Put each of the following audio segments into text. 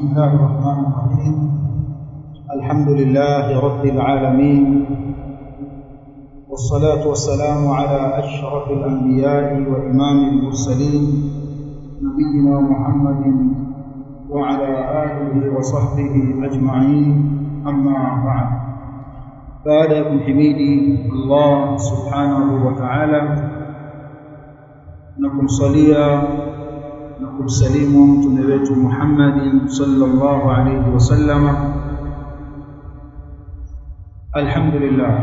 بسم الله الرحمن الرحيم. الحمد لله رب العالمين، والصلاة والسلام على أشرف الأنبياء وإمام المرسلين نبينا محمد وعلى آله وصحبه أجمعين. أما بعد، بعدكم حميدي الله سبحانه وتعالى نكم صليا نكم سليم تنبيت محمد صلى الله عليه وسلم. الحمد لله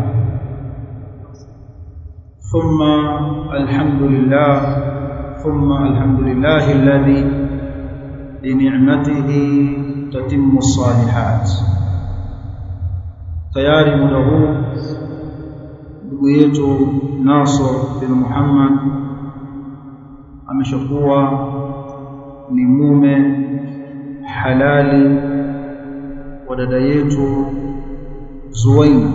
ثم الحمد لله ثم الحمد لله الذي بنعمته تتم الصالحات. tayari muda huu ndugu yetu Nasr bin Muhammad ameshakuwa ni mume halali wa dada yetu Zuwaina.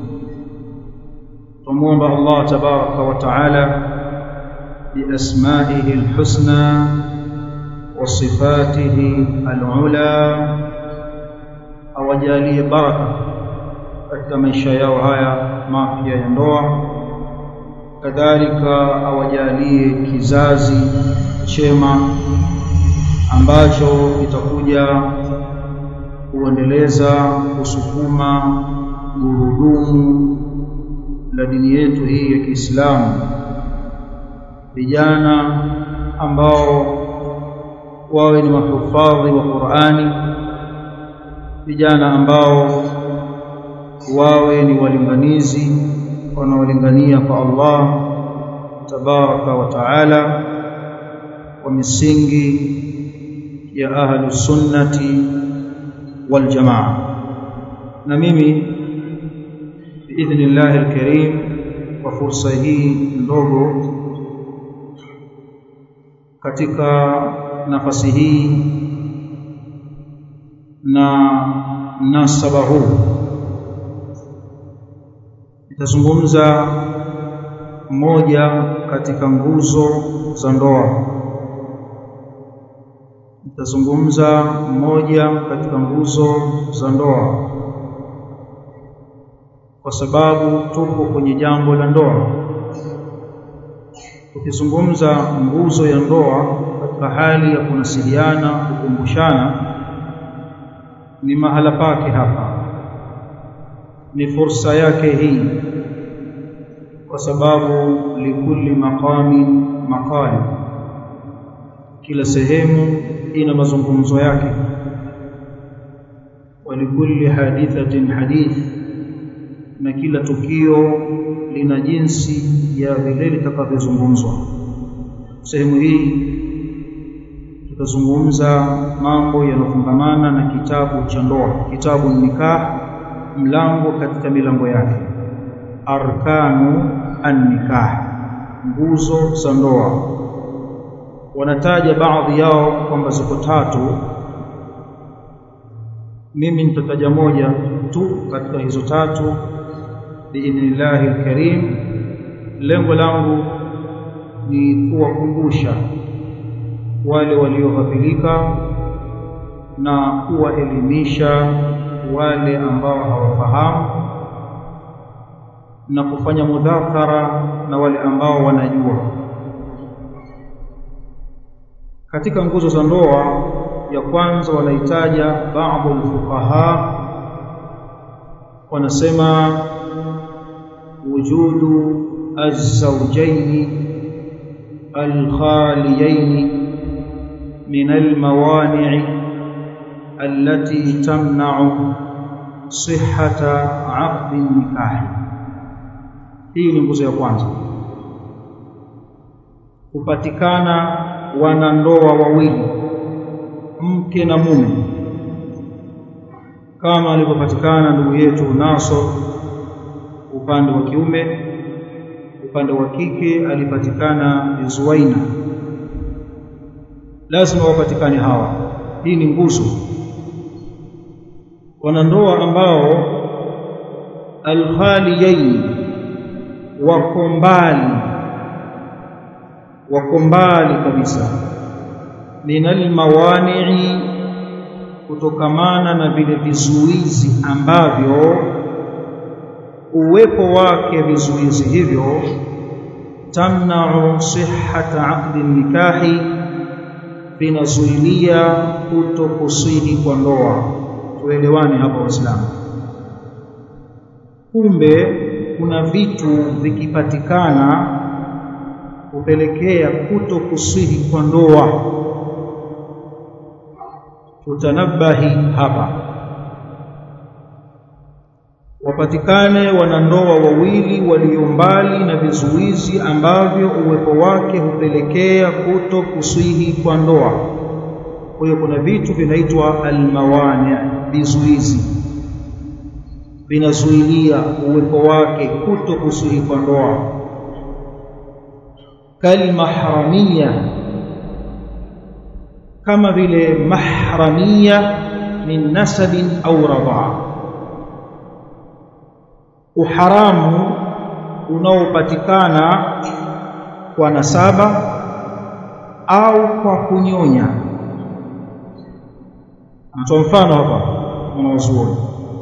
Tumuomba Allah tabaraka wa taala bi asma'ihi alhusna wa sifatihi alula awajalie baraka katika maisha yao haya mapya ya ndoa, kadhalika awajalie kizazi chema ambacho kitakuja kuendeleza kusukuma gurudumu la dini yetu hii ya Kiislamu. Vijana ambao wawe ni mahufadhi wa Qur'ani, vijana ambao wawe ni walinganizi wanaolingania kwa Allah tabaraka wa taala wa misingi ya ahlus sunnati wal jamaa. Na mimi biidhnillah alkarim, kwa fursa hii ndogo katika nafasi hii na nasaba huu, nitazungumza moja katika nguzo za ndoa. Nitazungumza moja katika nguzo za ndoa kwa sababu tupo kwenye jambo la ndoa. Tukizungumza nguzo ya ndoa katika hali ya kunasihiana, kukumbushana, ni mahala pake hapa, ni fursa yake hii, kwa sababu likulli maqamin maqal, kila sehemu ina mazungumzo yake, wa likulli hadithatin hadith, na kila tukio lina jinsi ya vile litakavyozungumzwa. Sehemu hii tutazungumza mambo yanofungamana na kitabu cha ndoa, kitabu nikah, mlango katika milango yake, arkanu an-nikah, nguzo za ndoa. Wanataja baadhi yao kwamba ziko tatu. Mimi nitataja moja tu katika hizo tatu biidhnillahi alkarim. Lengo langu ni kuwakumbusha wale walioghafilika na kuwaelimisha wale ambao hawafahamu, na kufanya mudhakara na wale ambao wanajua. Katika nguzo za ndoa ya kwanza wanahitaja baadhi al-fuqaha, wanasema wujudu az-zawjayn al-khaliyayn min al-mawani' allati tamna'u sihhata 'aqd an-nikah. Hii ni nguzo ya kwanza, kupatikana wanandoa wawili, mke na mume, kama alivyopatikana ndugu yetu Nasr upande wa kiume, upande wa kike alipatikana Zuwaina. Lazima wapatikane hawa. Hii ni nguzo. Wanandoa ambao al-khaliyayn, wako mbali kabisa, minal mawani'i kutokamana na vile vizuizi ambavyo uwepo wake vizuizi hivyo tamna'u sihhata 'aqdi nikahi, vinazuilia kutokusihi kwa ndoa. Tuelewane hapa Waislamu. Kumbe kuna vitu vikipatikana kupelekea kutokusihi kwa ndoa. Tutanabahi hapa. Wapatikane wanandoa wawili walio mbali na vizuizi ambavyo uwepo wake hupelekea kutokusihi kwa ndoa. Kwa hiyo kuna vitu vinaitwa almawani, vizuizi vinazuilia uwepo wake kutokusihi kwa ndoa. Kalmahramia, kama vile mahramia min nasabin au radhaa, uharamu unaopatikana kwa nasaba au kwa kunyonya. Mtoa mfano hapa mwanazuoni.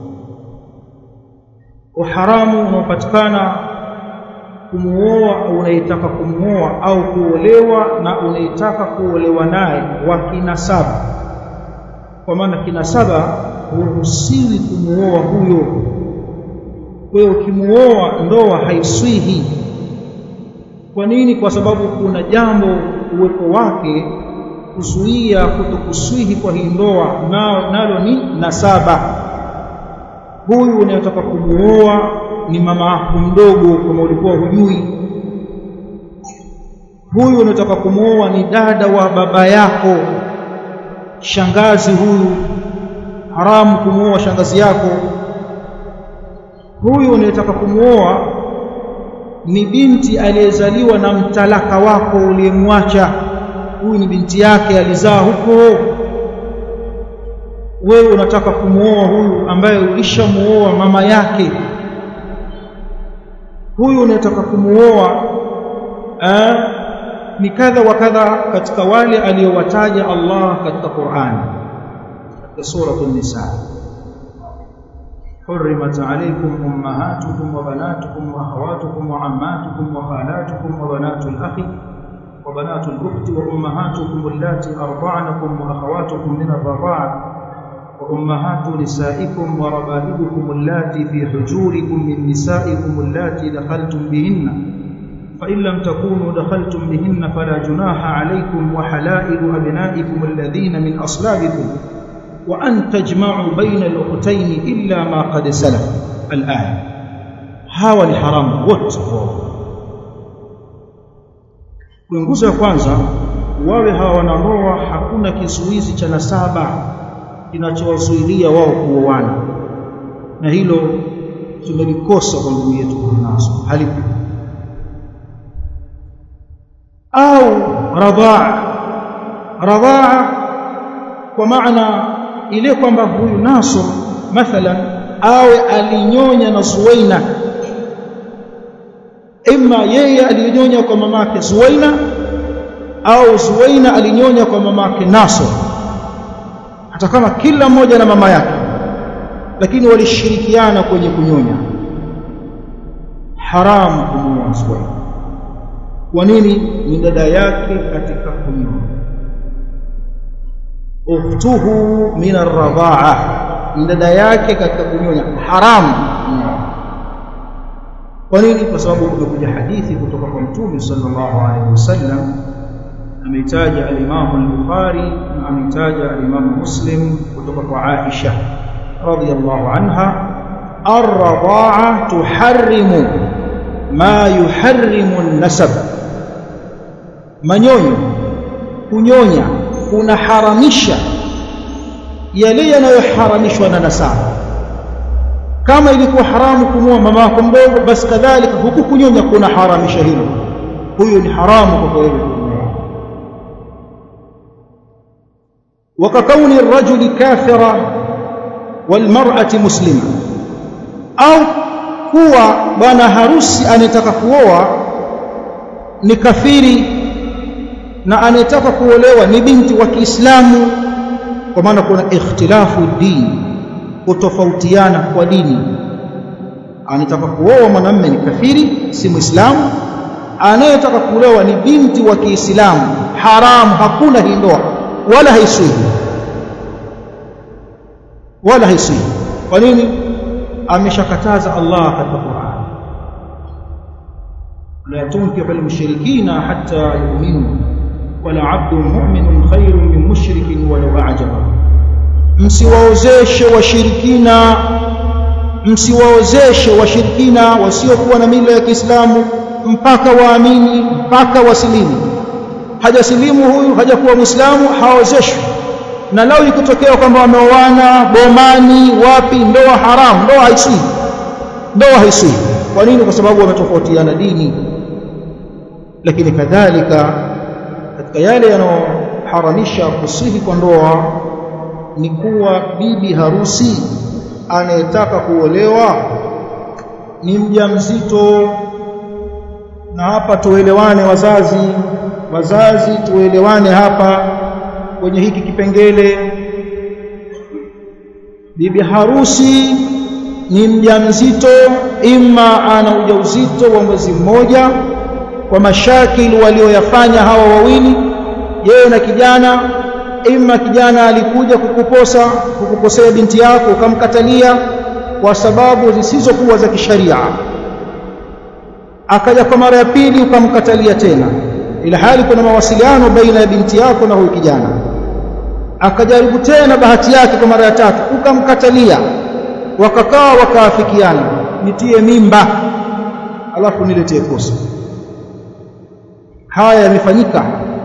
Uharamu unaopatikana kumuoa, unayetaka kumuoa au kuolewa na unayetaka kuolewa naye wa kinasaba. Kwa maana kinasaba huruhusiwi kumuoa huyo. Kwa hiyo ukimuoa ndoa haiswihi. Kwa nini? Kwa sababu kuna jambo uwepo wake kuzuia kutokuswihi kwa hii ndoa, nalo ni nasaba. Huyu unayetaka kumuoa ni mama yako mdogo kama ulikuwa hujui. Huyu unayetaka kumuoa ni dada wa baba yako, shangazi. Huyu haramu kumuoa shangazi yako. Huyu unayetaka kumuoa ni binti aliyezaliwa na mtalaka wako uliyemwacha. Huyu ni binti yake alizaa huko. Wewe unataka kumuoa huyu ambaye ulishamuoa mama yake. Huyu unataka kumuoa ni kadha wa kadha katika wale aliyowataja Allah katika Qur'an, katika sura an-Nisa. حرمت عليكم أمهاتكم وبناتكم وأخواتكم وعماتكم وخالاتكم وبنات الأخ وبنات الأخت وأمهاتكم اللاتي أرضعنكم وأخواتكم من الرضاعة وأمهات نسائكم وربائبكم اللاتي في حجوركم من نسائكم اللاتي دخلتم بهن فإن لم تكونوا دخلتم بهن فلا جناح عليكم وحلائل أبنائكم الذين من أصلابكم وأن تجمعوا بين الأختين إلا ما قد سلف. الآية. هاو الحرام wote. Nguzo ya kwanza, wawe hawa wanandoa hakuna kizuizi cha nasaba kinachowazuilia wao kuoana, na hilo tumelikosa kwa ndugu yetu naso halipo. Au radhaa kwa maana ile kwamba huyu naso mathalan awe alinyonya na Zuwaina, ima yeye alinyonya kwa mamake Zuwaina au Zuwaina alinyonya kwa mamake Naso, hata kama kila mmoja na mama yake, lakini walishirikiana kwenye kunyonya. Haramu kumuoa Zuwaina. Kwa nini? Ni dada yake katika kunyonya. Ukhtuhu min ar-radha'a, ni dada yake katika kunyonya, haramu. Kwa nini? Kwa sababu kumekuja hadithi kutoka kwa Mtume sallallahu alaihi wasallam, ameitaja al-Imam al-Bukhari na ameitaja al-Imam Muslim kutoka kwa Aisha radhiyallahu anha, ar-radha'a tuharrimu ma yuharrimu an-nasab. Manyonyo, kunyonya kunaharamisha yale yanayoharamishwa na nasaba. Kama ilikuwa haramu kumuoa mama yako mdogo, basi kadhalika huku kunyonya kunaharamisha hilo. Huyo ni haramu kwa wewe. وككون الرجل كافرا والمرأة مسلمة, au kuwa bwana harusi anataka kuoa ni kafiri na anataka kuolewa ni binti wa Kiislamu, kwa maana kuna ikhtilafu dini, kutofautiana kwa dini. Anataka kuoa mwanamume ni kafiri, si Muislamu. Anayetaka kuolewa ni binti wa Kiislamu, haramu, hakuna hii ndoa wala haisihi, wala haisihi. Kwa nini? Ameshakataza Allah katika Qur'an, la tunkihu al-mushrikina hatta yu'minu wala 'abdun mu'minun khairun min mushrikin walau a'jaba. Msiwaozeshe washirikina wasiokuwa na mila ya Kiislamu mpaka waamini, mpaka wasilimu. Hajasilimu huyu, hajakuwa Muislamu, haozeshwi. Na lao ikitokea kwamba wameoana bomani wapi, ndoa haramu, ndoa haisihi. Kwa nini? Kwa sababu wametofautiana dini. Lakini kadhalika katika yale yanayoharamisha kusihi kwa ndoa ni kuwa bibi harusi anayetaka kuolewa ni mjamzito. Na hapa tuelewane wazazi tuelewane hapa kwenye hiki kipengele. Bibi harusi ni mjamzito, ima ana ujauzito wa mwezi mmoja kwa mashakili walioyafanya hawa wawili, yeye na kijana. Ima kijana alikuja kukukosea binti yako ukamkatalia kwa sababu zisizokuwa za kisharia, akaja kwa mara ya pili ukamkatalia tena, ila hali kuna mawasiliano baina ya binti yako na huyu kijana. Akajaribu tena bahati yake kwa mara ya tatu ukamkatalia, wakakaa wakaafikiana, nitie mimba alafu niletee kosa. Haya yamefanyika.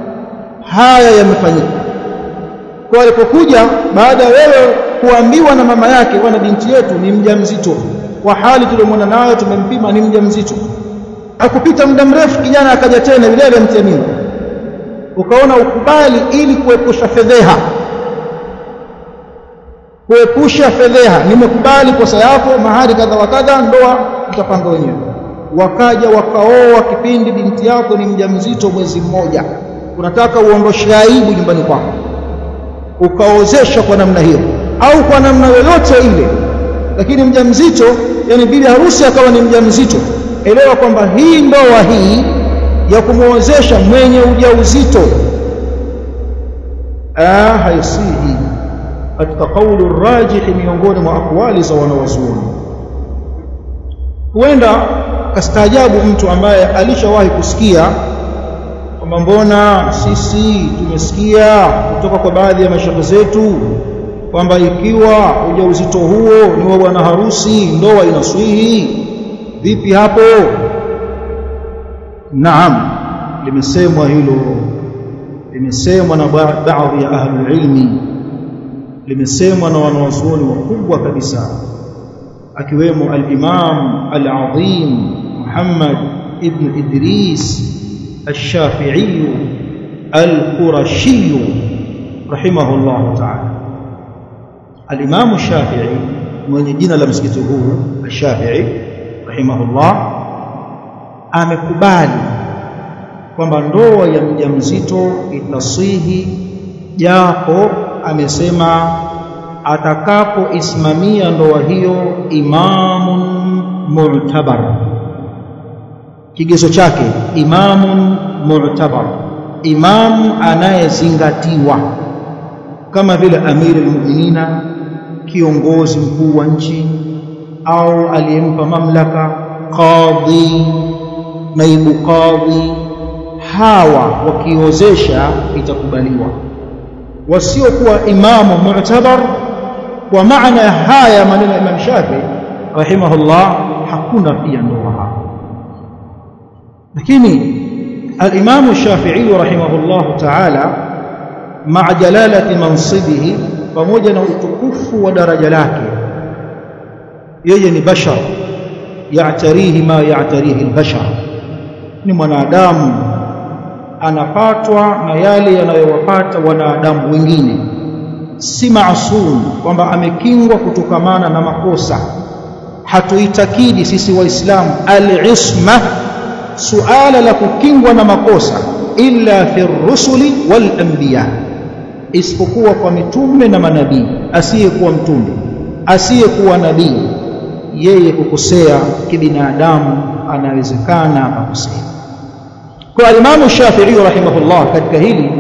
Kwa alipokuja baada ya wewe kuambiwa na mama yake, bwana binti yetu ni mjamzito, kwa hali tuliomwona nayo tumempima ni mjamzito. Hakupita muda mrefu kijana akaja tena vile vile mtie mimba, ukaona ukubali ili kuepusha fedheha, nimekubali kosa yako, mahari kadha wa kadha, ndoa tutapanga wenyewe. Wakaja wakaoa kipindi binti yako ni mjamzito mwezi mmoja, unataka uondoshe aibu nyumbani kwako, ukaozesha kwa namna hiyo au kwa namna yoyote ile, lakini mjamzito, yani bibi harusi akawa ni mjamzito. Elewa kwamba hii ndoa hii ya kumuozesha mwenye ujauzito haisihi katika kauli rajih miongoni mwa akwali za wanawazuoni. Huenda kastaajabu mtu ambaye alishawahi kusikia kwamba mbona sisi tumesikia kutoka kwa baadhi ya mashaikh zetu kwamba ikiwa ujauzito huo ni wa bwana harusi ndoa inaswihi. Vipi hapo? Naam, limesemwa hilo, limesemwa na baadhi ya ahli ilmi, limesemwa na wanawazuoni wakubwa kabisa, akiwemo al-Imam al-Azim Muhammad ibn Idris al-Shafi'i al-Qurashi rahimahullah ta'ala. Al-Imam al-Shafi'i mwenye jina la msikiti huu al-Shafi'i rahimahullah amekubali kwamba ndoa ya mjamzito itaswihi, japo amesema atakapoisimamia ndoa hiyo imamun mu'tabar. Kigezo chake imamun mu'tabar, imam anayezingatiwa, kama vile amirul mu'minina, kiongozi mkuu wa nchi, au aliyempa mamlaka, qadhi, naibu qadhi. Hawa wakiozesha itakubaliwa. Wasiokuwa imamu mu'tabar, kwa maana ya haya maneno ya Imam Shafi'i rahimahullah, hakuna pia ndoa hapo. Lakini al-Imam Shafi'i rahimahullah ta'ala ma'a jalalati mansibihi, pamoja na utukufu wa daraja lake, yeye ni bashar, ya'tarihi ma ya'tarihi al-bashar, ni mwanadamu, anapatwa na yale yanayowapata wanadamu wengine, si maasum kwamba amekingwa kutokamana na makosa. Hatuitakidi sisi waislamu al-isma, suala la kukingwa na makosa, illa fi rusuli wal anbiya, isipokuwa kwa mitume na manabii. Asiyekuwa mtume, asiyekuwa nabii, yeye kukosea kibinadamu anawezekana akakosea. Kwa Imam Shafi'i rahimahullah katika hili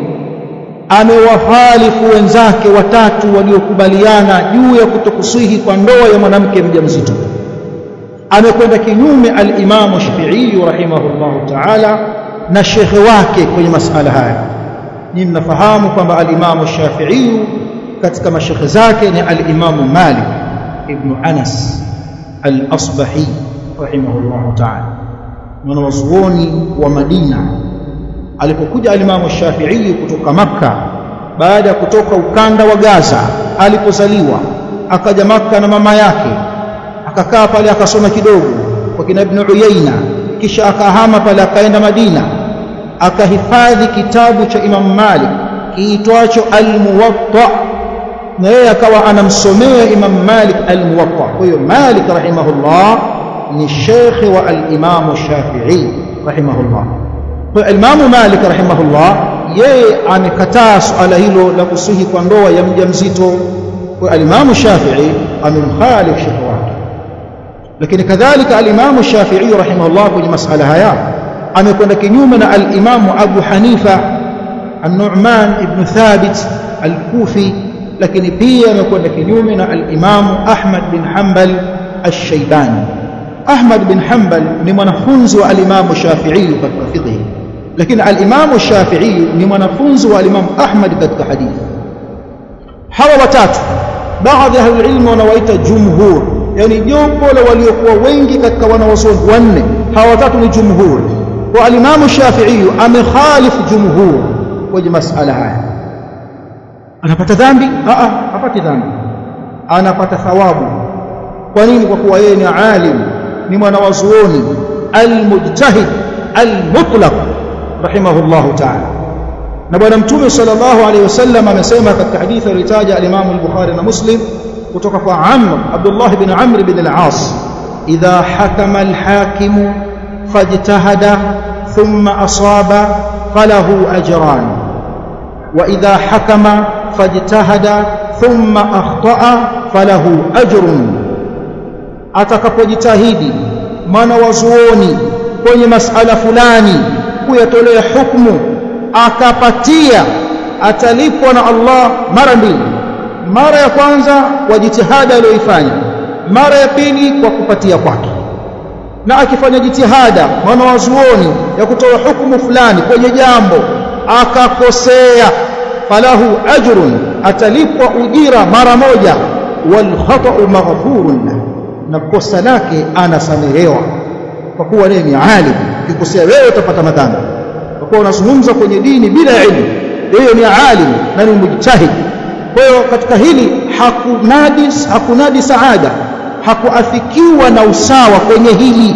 amewahalifu wenzake watatu waliokubaliana juu ya kutokusihi kwa ndoa ya mwanamke mjamzito. Amekwenda kinyume al-Imam Shafi'i rahimahullah ta'ala na shekhe wake kwenye masala haya. Ni mnafahamu kwamba al-Imam Shafi'i katika mashekhe zake ni al-Imam Malik ibn Anas al-Asbahi rahimahullah ta'ala, mwanazuoni wa Madina. Alipokuja al-Imam Shafi'i kutoka Makka baada ya kutoka ukanda wa Gaza, alipozaliwa akaja Makka na mama yake, akakaa pale akasoma kidogo kwa kina Ibn Uyayna, kisha akahama pale akaenda Madina, akahifadhi kitabu cha Imam Malik kiitwacho Al-Muwatta, na yeye akawa anamsomea Imam Malik Al-Muwatta. Kwa hiyo Malik rahimahullah ni shekhe wa al-Imam Shafi'i rahimahullah. Kwa Imam Malik rahimahullah yeye amekataa suala hilo la kusihi kwa ndoa ya mjamzito. Kwa Imam Shafi'i amemkhalif shekhe wake. Lakini kadhalika al-Imam Shafi'i rahimahullah kwenye masala haya amekwenda kinyume na al-Imam Abu Hanifa an-Nu'man ibn Thabit al-Kufi, lakini pia amekwenda kinyume na al-Imam Ahmad bin Hanbal al-Shaybani. Ahmad bin Hanbal ni mwanafunzi wa al-Imam Shafi'i katika fiqh, lakini al-Imam Shafi'i ni mwanafunzi wa al-Imam Ahmad katika hadithi. Hawa watatu baadhi ya ilmu wanawaita jumhur, yani jopo la waliokuwa wengi katika wanawazuoni wanne. Hawa watatu ni jumhur. Kwa al-Imam Shafi'i amekhalifu jumhur kwenye masala haya. Anapata dhambi? Hapati dhambi, anapata thawabu. Kwa nini? Kwa kuwa yeye ni alim, ni mwanawazuoni al-mujtahid al-mutlaq rahimahullahu ta'ala. Na bwana Mtume sallallahu alayhi wasallam amesema katika hadithi aliyotaja al-Imam al-Bukhari na Muslim kutoka kwa Abdullah ibn Amr ibn al-As, idha hakama al-hakim fajtahada thumma asaba falahu ajran, wa idha hakama fajtahada thumma akhtaa falahu ajrun. Atakapojitahidi mwanawazuoni kwenye masala fulani kuyatolea hukumu akapatia, atalipwa na Allah mara mbili. Mara ya kwanza kwa jitihada aliyoifanya, mara ya pili kwa kupatia kwake. Na akifanya jitihada mwanawazuoni ya kutoa hukumu fulani kwenye jambo akakosea, falahu ajrun, atalipwa ujira mara moja, wal khata'u maghfurun lahu, na kosa lake anasamehewa. Kwa kuwa yeye ni alim, ukikosea wewe utapata madhambi. Kwa kuwa unazungumza kwenye dini bila elimu, yeye ni alim na ni mujtahid. Kwa hiyo katika hili hakunadi saada, hakuafikiwa na usawa kwenye hili.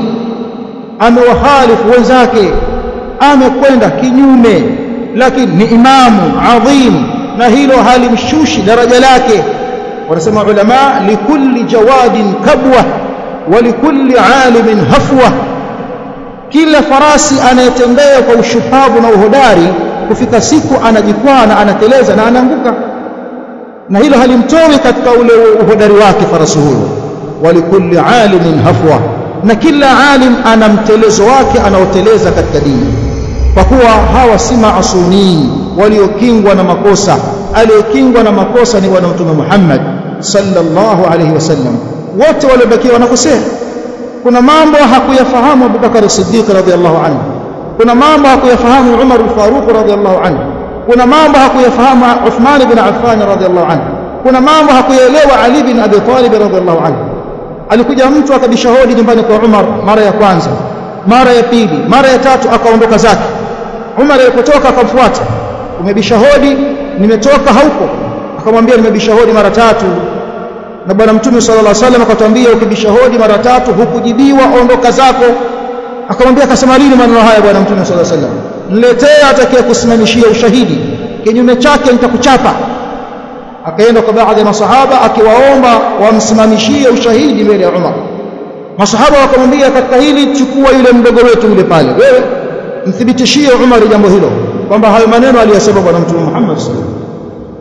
Amewahalifu wenzake, amekwenda kinyume, lakini ni imamu adhim na hilo halimshushi daraja lake. Wanasema ulama, likulli jawadin kabwa wa likulli alimin hafwa. Kila farasi anayetembea kwa ushupavu na uhodari, kufika siku anajikwaa na anateleza na anaanguka, na hilo halimtoi katika ule uhodari wake farasi huyo. Wa likulli alimin hafwa, na kila alim ana mtelezo wake anaoteleza katika dini. Kwa kuwa hawa si maasumin waliokingwa na makosa. Aliyekingwa na makosa ni bwana Mtume Muhammad sallallahu alayhi wasallam. Wote waliobakia wanakosea. Kuna mambo hakuyafahamu Abu Bakar as-Siddiq radhiyallahu anhu, kuna mambo hakuyafahamu Umar al-Faruq radhiyallahu anhu, kuna mambo hakuyafahamu Uthman ibn Affan radhiyallahu anhu, kuna mambo hakuyaelewa Ali ibn Abi Talib radhiyallahu anhu. Alikuja mtu akabisha hodi nyumbani kwa Umar mara ya kwanza, mara ya pili, mara ya tatu, akaondoka zake. Umar alipotoka akamfuata, umebisha hodi, nimetoka hauko. Akamwambia nimebisha hodi mara tatu, na bwana Mtume sallallahu alaihi wasallam akatwambia ukibisha hodi mara tatu hukujibiwa, ondoka zako. Akamwambia akasema lini maneno haya bwana Mtume sallallahu alaihi wasallam? Niletee atakaye kusimamishia ushahidi, kinyume chake nitakuchapa. Akaenda kwa baadhi ya masahaba akiwaomba wamsimamishie ushahidi mbele ya Umar. Masahaba wakamwambia, katika hili chukua yule mdogo wetu yule pale, wewe mthibitishie Umar jambo hilo kwamba hayo maneno aliyosema bwana Mtume Muhammad sallallahu alaihi wasallam.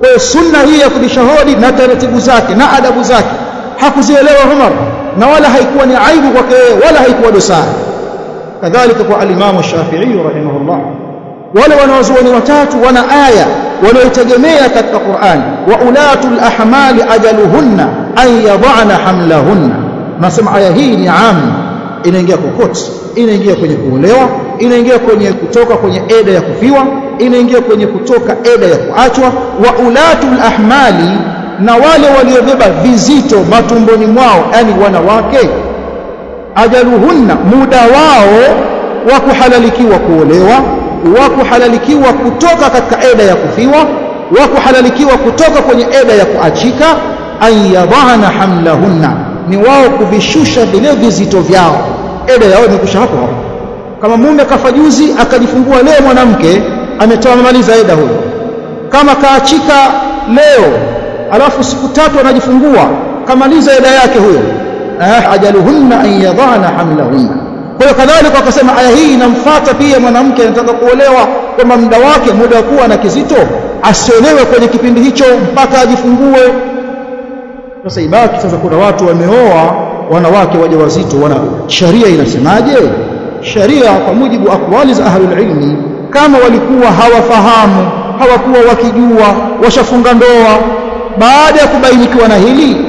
Kwa sunna hii ya kubishahudi na taratibu zake na adabu zake hakuzielewa Umar, na wala haikuwa ni aibu kwake wala haikuwa dosari. Kadhalika kwa al-Imam Shafi'i rahimahullah, wale wanawazuoni watatu wana aya wanaotegemea katika Qur'an, wa ulatul ahmali ajaluhunna an yad'ana hamlahunna. Nasema aya hii ni amu, inaingia kokote, inaingia kwenye kuolewa, inaingia kwenye kutoka kwenye eda ya kufiwa, inaingia kwenye kutoka eda ya kuachwa. Wa ulatul ahmali, na wale waliobeba vizito matumboni mwao, yani wanawake, ajaluhunna, muda wao wa kuhalalikiwa kuolewa, wa kuhalalikiwa kutoka katika eda ya kufiwa, wa kuhalalikiwa kutoka kwenye eda ya kuachika, an yadhana hamlahunna, ni wao kuvishusha vile vizito vyao. Eda yao imekusha hapo hapo. Kama mume kafa juzi akajifungua leo, mwanamke ametoa maliza eda huyo. Kama kaachika leo alafu siku 3 anajifungua, kamaliza eda yake huyo. Ajaluhunna an yadhana hamlahunna. Kwa hiyo kadhalika wakasema aya hii inamfuata pia mwanamke anataka kuolewa, kwamba muda wake, muda wa kuwa na kizito, asiolewe kwenye kipindi hicho mpaka ajifungue. Sasa ibaki sasa, kuna watu wameoa wanawake wajawazito, sharia inasemaje? Sharia kwa mujibu aqwali za ahlul ilmi, kama walikuwa hawafahamu, hawakuwa wakijua, washafunga ndoa, baada ya kubainikiwa na hili,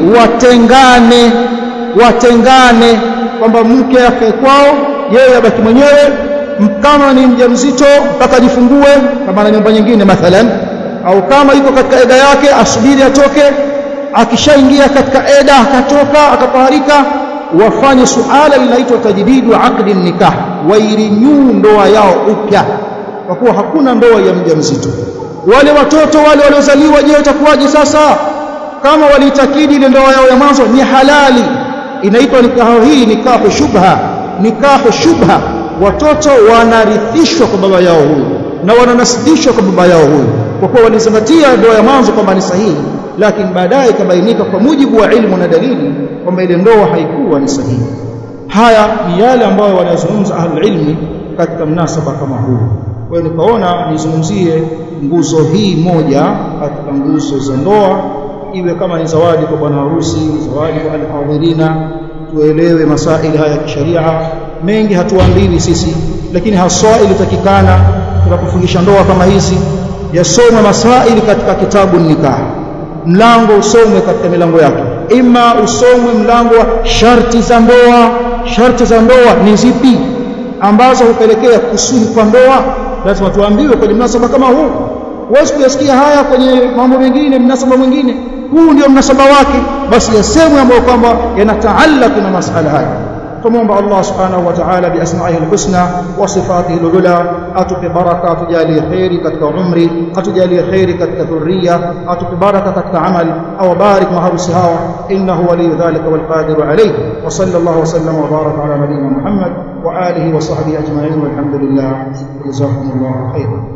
watengane kwamba mke afe kwao, yeye abaki mwenyewe, kama ni mjamzito mpaka ajifungue, kama na nyumba nyingine mathalan, au kama yuko katika eda yake asubiri atoke, akishaingia katika eda akatoka akapaharika, wafanye suala linaitwa tajdidu aqdi nikah, wairinyu ndoa yao upya, kwa kuwa hakuna ndoa ya mjamzito. Wale watoto wale waliozaliwa, je, itakuwaje sasa? Kama walitakidi ile ndoa yao ya mwanzo ni halali, inaitwa nikahu hii nikahu shubha. Nikahu shubha, watoto wanarithishwa kwa baba yao huyo na wananasibishwa kwa baba yao huyo, kwa kuwa walizingatia ndoa ya mwanzo kwamba ni sahihi, lakini baadaye ikabainika kwa mujibu wa ilmu na dalili kwamba ile ndoa haikuwa ni sahihi. Haya ni yale ambayo wanazungumza ahlul ilmi katika mnasaba kama huu. Kwa hiyo nikaona nizungumzie nguzo hii moja katika nguzo za ndoa, iwe kama ni zawadi kwa bwana harusi, zawadi kwa alhadhirina, tuelewe masaili haya ya kisheria. Mengi hatuambiwi sisi, lakini haswa ilitakikana tunapofundisha ndoa kama hizi, yasomwe masaili katika kitabu nikah. Mlango usomwe katika milango yake, ima usomwe mlango wa sharti za ndoa. Sharti za ndoa ni zipi ambazo hupelekea kusudi kwa ndoa? Lazima tuambiwe kwenye mnasaba kama huu. Huwezi kuyasikia haya kwenye mambo mengine, mnasaba mwingine. Huu ndio mnasaba wake, basi yasemwe ambayo kwamba yanataallaq na masala haya. Tumuomba Allah subhanahu wa ta'ala bi asma'ihi al-husna wa sifatihi al-ula, atupe baraka, atujalie khairi katika umri, atujalie khairi katika dhurriya, atupe baraka katika amal, au barik maharusi hawa, innahu waliyyu dhalika wal qadiru alayhi. Wa sallallahu wa sallam wa baraka ala nabiyyina Muhammad wa alihi wa sahbihi ajma'in, walhamdulillah. Jazakumullahu khairan.